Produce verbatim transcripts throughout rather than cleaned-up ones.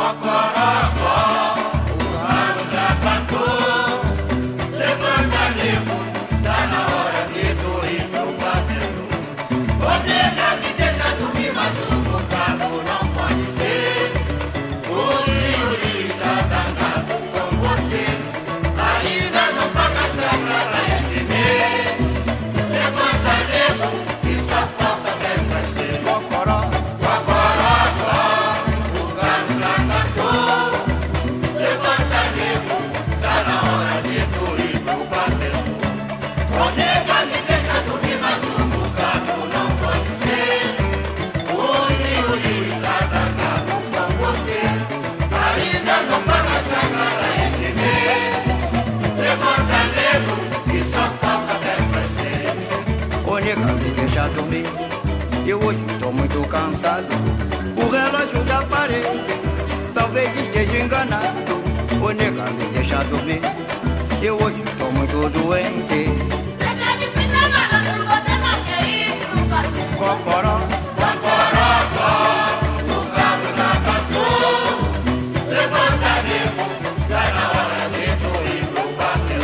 Eu hoje estou muito cansado. O relógio da parede talvez esteja enganado. O nega me deixa dormir. Eu hoje estou muito doente. Deixa de ficar malandro, você não quer ir pro quartel. Cocoró, Cocorocó, o galo já cantou. Levanta, nego, já na hora de tu ir pro quartel.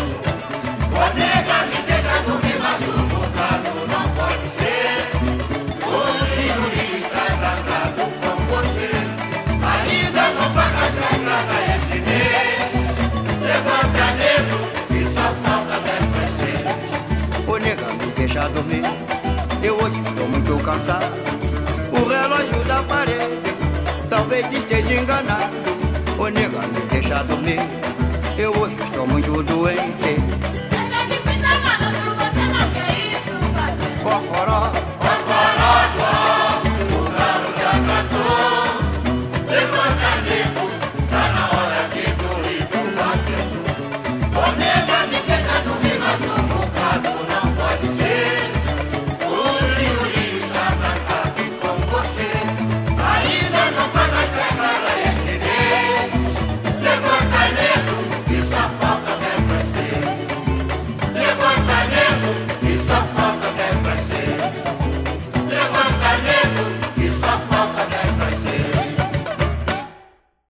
O nega me deixa dormir, mas o bocado não pode ser. O senhor está zangado com você. Ainda não paga as regras a esse nego. Levanta, nego, que só falta dez pra ser. o nega me deixa dormir. Eu hoje estou muito cansado. O relógio da parede talvez esteja enganado. O nega me deixa dormir. Eu hoje estou muito doente. Deixa de ficar malandro, você não quer ir pro quartel. Cocoró, Cocorocó, o galo já cantou. Levanta, nego, tá na hora de tu ir pro quartel. O nego